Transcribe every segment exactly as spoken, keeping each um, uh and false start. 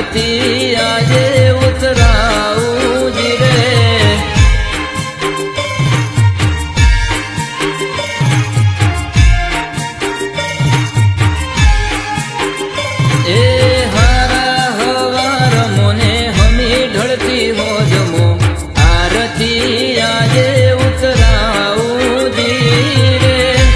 आरती आजे उतराऊं जी रे। ए हारा हवार मोने हमी ढळती हो जमो आरती आजे उतराऊं जी रे।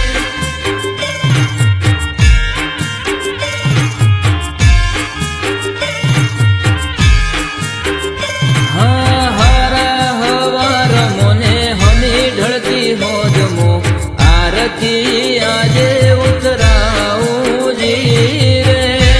हाँ हारा हवार मोने हमी ढळती हो जमो आरती आजे उतराऊं जी रे।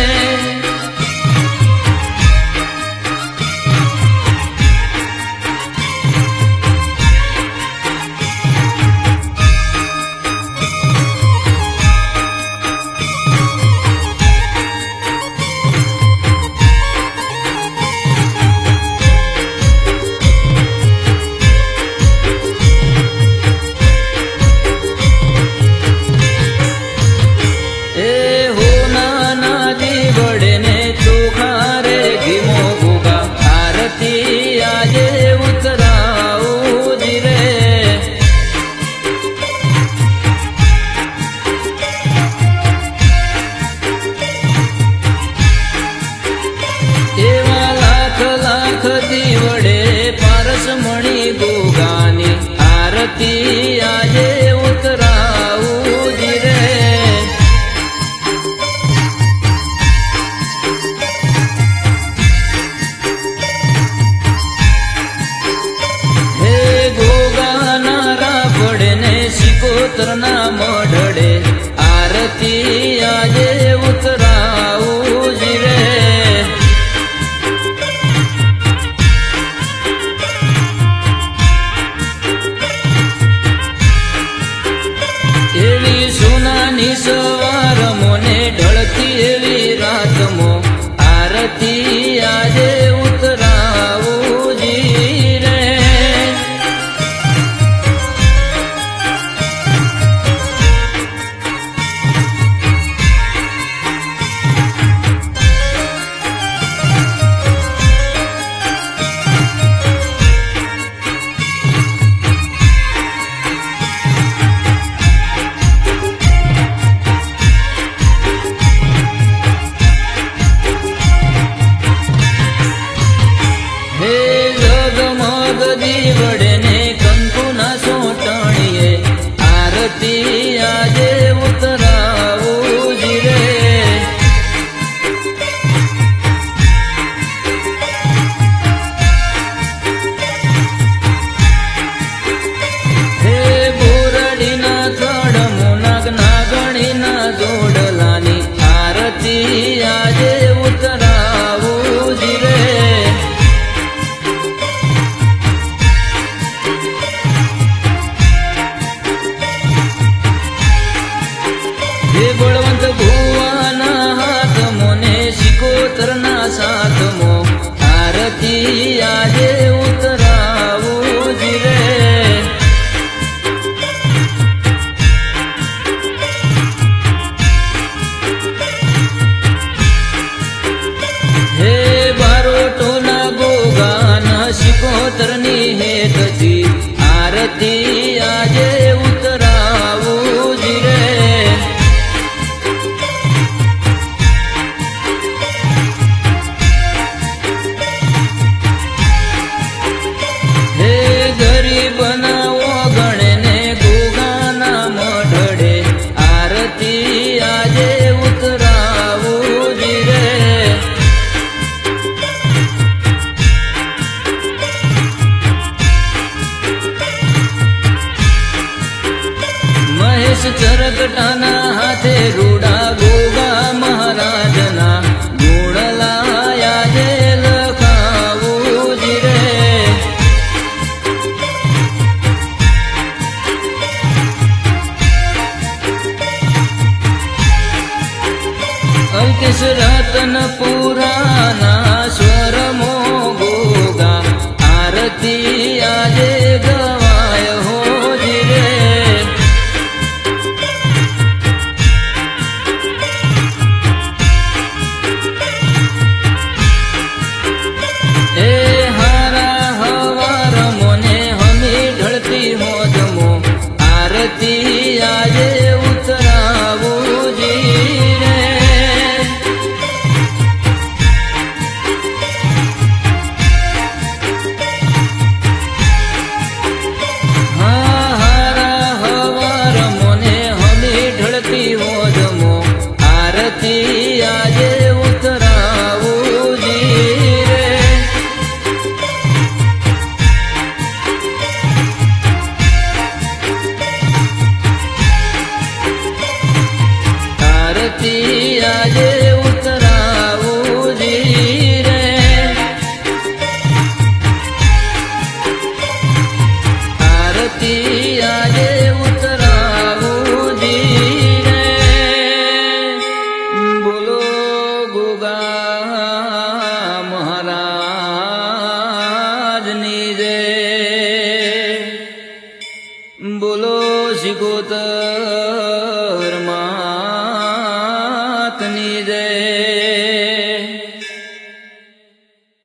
आरती आजे उतराऊं जी रे। हे गोगानारा पड़े ने सिकोतर ना मढड़े आरती आजे उतराऊं जी रे। एवी सोनानी सवार मोने ढळती एवी रात मो आरती आजे उतराऊं जी रे। दीवड़े ने कंकु ना सोटणिए आरती आजे उतराऊं जी रे। हे बोरडी ना कड़मो नाग नागणी ना जोडलानी आरती आजे उतराऊं जी रे। बलवंत भुवाना हाथ मोने सिकोतर ना साथ मो आरती आजे उतराऊं जी रे। हे बारोटो ना गोगाना सिकोतर नी हेत जी आरती आजे उतराऊं जी रे। आजे उतराऊं जी रे। महेश चरकटाना हाथे रूड़ा गोगा महाराजना गुणला आजे लखाऊं जी रे। अंकिस रतन पुराना स्वर मो गोगा आरती आजे गवाय हो जी रे। આરતી આજે ઉતરાવું ધીરે બોલો ગોગા મહારાજની જય